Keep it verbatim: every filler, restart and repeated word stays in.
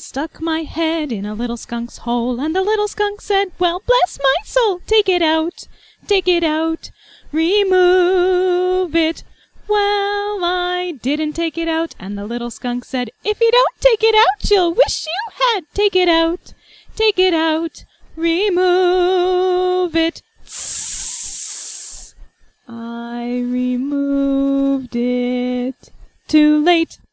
stuck my head in a little skunk's hole, and the little skunk said, well, bless my soul, take it out, take it out, remove it. Well, I didn't take it out, and the little skunk said, if you don't take it out, you'll wish you had. Take it out, take it out, remove it. Tss. I removed it. Too late.